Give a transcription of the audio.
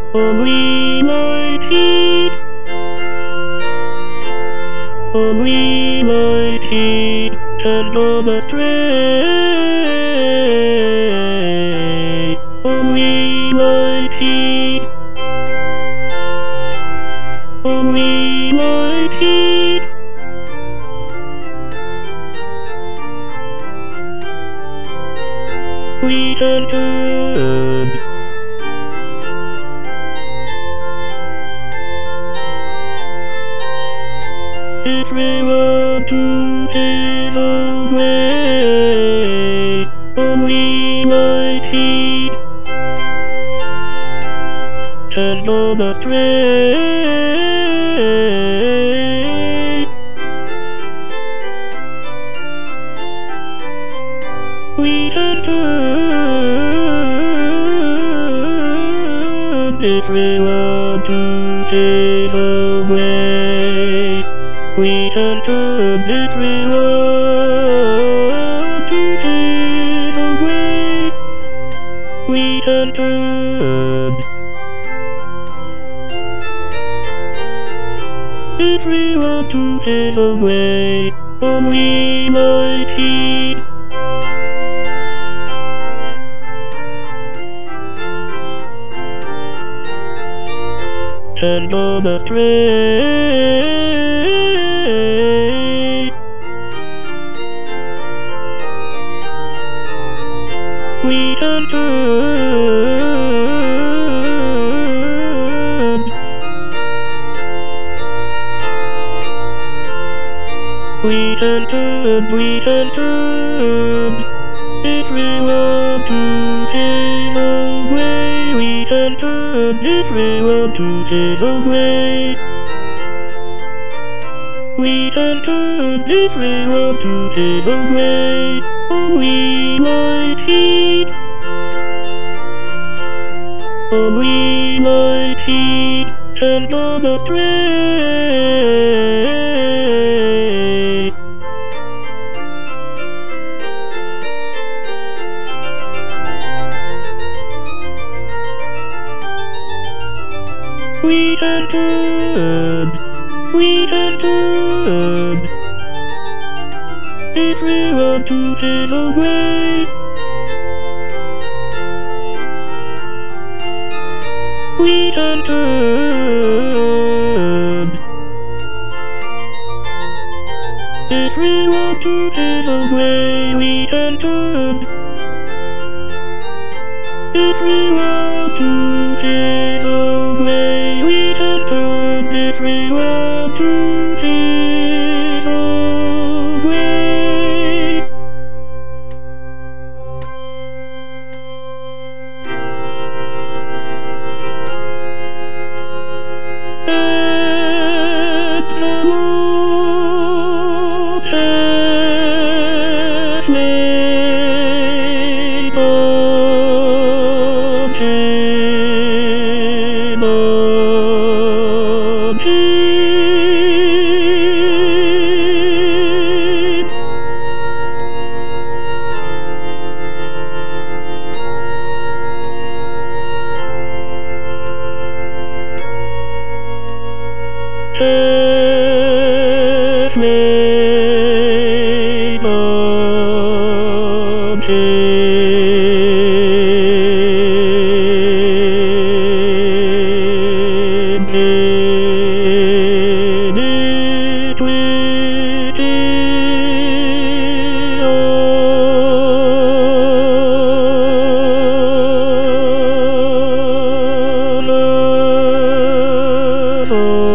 Only my feet. Only my feet can go astray. Only my feet. Only my feet. We can turn. If we were to take away only my feet can go astray. We can turn if we were to take away. We can turn if we were to take away. We can turn if we were to take away only my feet. Can go astray. We can turn. We can turn. We can turn. If we were to take away, we can turn. If we were to take away, we can turn. If we were to take away only my feet. Only my feet can go astray. We can turn. We can turn if we were to take away. We can turn if we were to take away. We can turn if we were to take away. We can turn if we were to take away. Et namo Oh